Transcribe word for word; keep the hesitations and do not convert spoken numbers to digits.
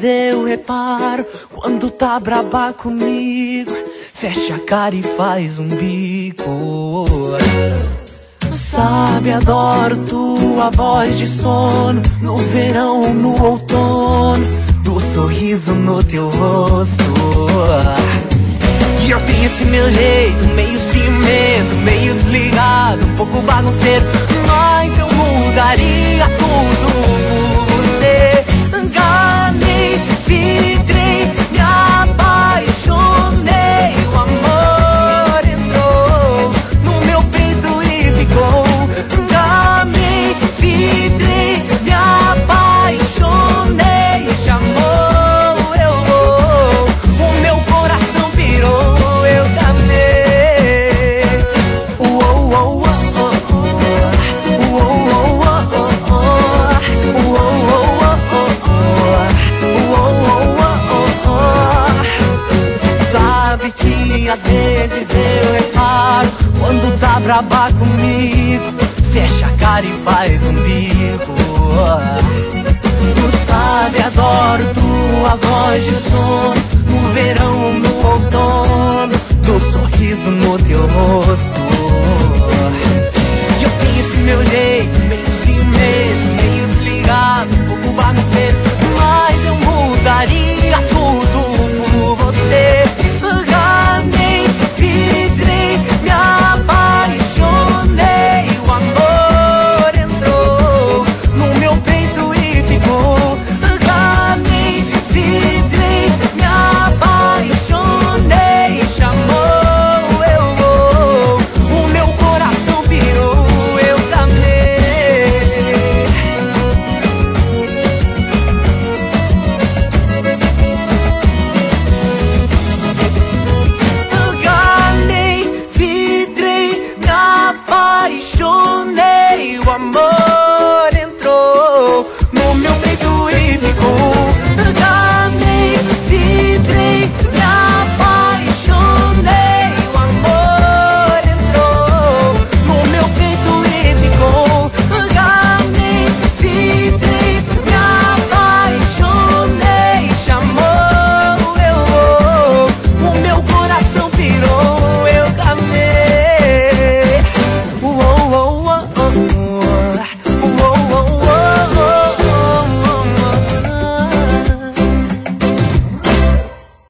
eu reparo quando tá braba comigo. Fecha a cara e faz um bico. Sabe, adoro tua voz de sono, no verão ou no outono, do sorriso no teu rosto. E eu tenho esse meu jeito, meio ciumento, meio desligado, um pouco bagunceiro, mas eu mudaria tudo por você. Enganei, vidrei, me apaixonei, o amor entrou no meu peito e ficou. Enganei, vidrei, me apaixonei, de amor eu vou, o meu coração pirou, eu também. Uou, uou, uou, uou, uou, sabe que às vezes eu reparo quando tá braba comigo. Fecha a cara e faz um bico. Tu sabe, adoro tua voz de sono, no verão ou no outono, do sorriso no teu rosto.